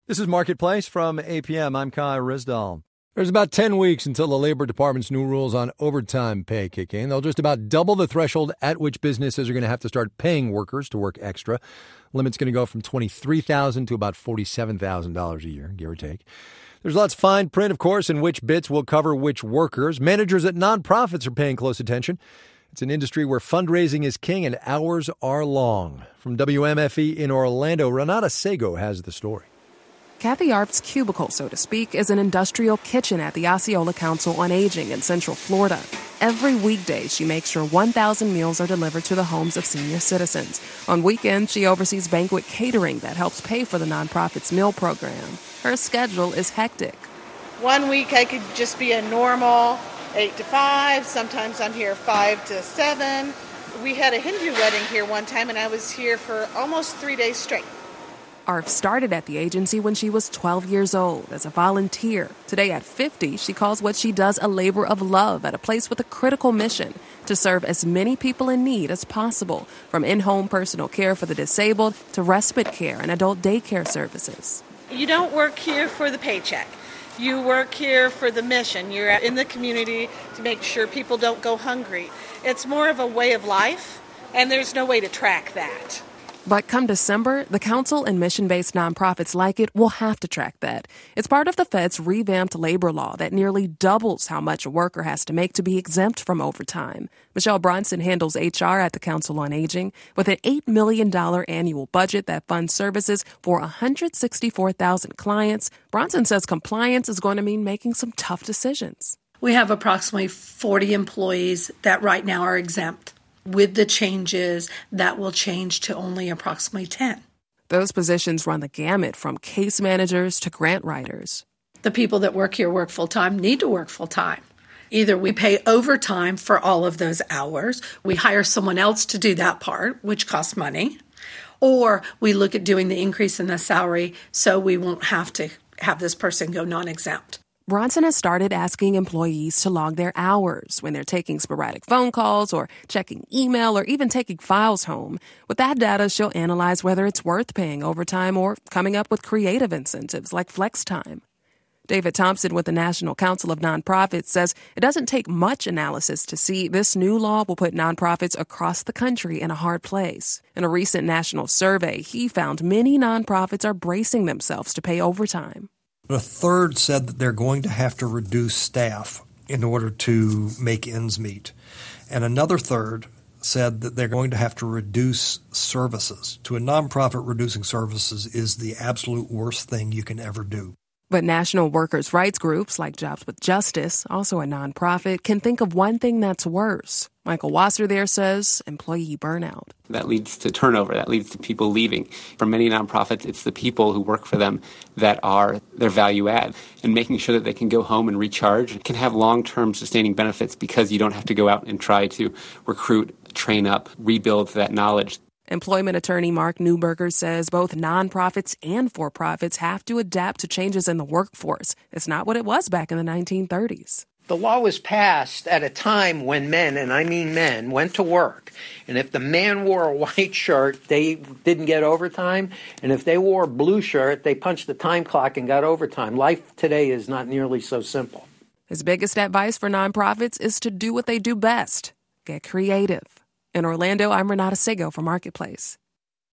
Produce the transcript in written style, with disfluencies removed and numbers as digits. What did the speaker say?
This is Marketplace from APM. I'm Kai Rizdal. There's about 10 weeks until the Labor Department's new rules on overtime pay kick in. They'll just about double the threshold at which businesses are going to have to start paying workers to work extra. Limit's going to go from $23,000 to about $47,000 a year, give or take. There's lots of fine print, of course, in which bits will cover which workers. Managers at nonprofits are paying close attention. It's an industry where fundraising is king and hours are long. From WMFE in Orlando, Renata Sego has the story. Kathy Arp's cubicle, so to speak, is an industrial kitchen at the Osceola Council on Aging in Central Florida. Every weekday, she makes sure 1,000 meals are delivered to the homes of senior citizens. On weekends, she oversees banquet catering that helps pay for the nonprofit's meal program. Her schedule is hectic. 1 week I could just be a normal 8 to 5. Sometimes I'm here 5 to 7. We had a Hindu wedding here one time, and I was here for almost 3 days straight. Arp started at the agency when she was 12 years old as a volunteer. Today at 50, she calls what she does a labor of love at a place with a critical mission to serve as many people in need as possible, from in-home personal care for the disabled to respite care and adult daycare services. You don't work here for the paycheck. You work here for the mission. You're in the community to make sure people don't go hungry. It's more of a way of life, and there's no way to track that. But come December, the council and mission-based nonprofits like it will have to track that. It's part of the Fed's revamped labor law that nearly doubles how much a worker has to make to be exempt from overtime. Michelle Bronson handles HR at the Council on Aging with an $8 million annual budget that funds services for 164,000 clients. Bronson says compliance is going to mean making some tough decisions. We have approximately 40 employees that right now are exempt. With the changes, that will change to only approximately 10. Those positions run the gamut from case managers to grant writers. The people that work here work full-time, need to work full-time. Either we pay overtime for all of those hours, we hire someone else to do that part, which costs money, or we look at doing the increase in the salary so we won't have to have this person go non-exempt. Bronson has started asking employees to log their hours when they're taking sporadic phone calls or checking email or even taking files home. With that data, she'll analyze whether it's worth paying overtime or coming up with creative incentives like flex time. David Thompson with the National Council of Nonprofits says it doesn't take much analysis to see this new law will put nonprofits across the country in a hard place. In a recent national survey, he found many nonprofits are bracing themselves to pay overtime. A third said that they're going to have to reduce staff in order to make ends meet. And another third said that they're going to have to reduce services. To a nonprofit, reducing services is the absolute worst thing you can ever do. But national workers' rights groups like Jobs with Justice, also a nonprofit, can think of one thing that's worse. Michael Wasser there says employee burnout. That leads to turnover. That leads to people leaving. For many nonprofits, it's the people who work for them that are their value add. And making sure that they can go home and recharge can have long-term sustaining benefits because you don't have to go out and try to recruit, train up, rebuild that knowledge. Employment attorney Mark Neuberger says both nonprofits and for-profits have to adapt to changes in the workforce. It's not what it was back in the 1930s. The law was passed at a time when men, and I mean men, went to work. And if the man wore a white shirt, they didn't get overtime. And if they wore a blue shirt, they punched the time clock and got overtime. Life today is not nearly so simple. His biggest advice for nonprofits is to do what they do best. Get creative. In Orlando, I'm Renata Sego for Marketplace.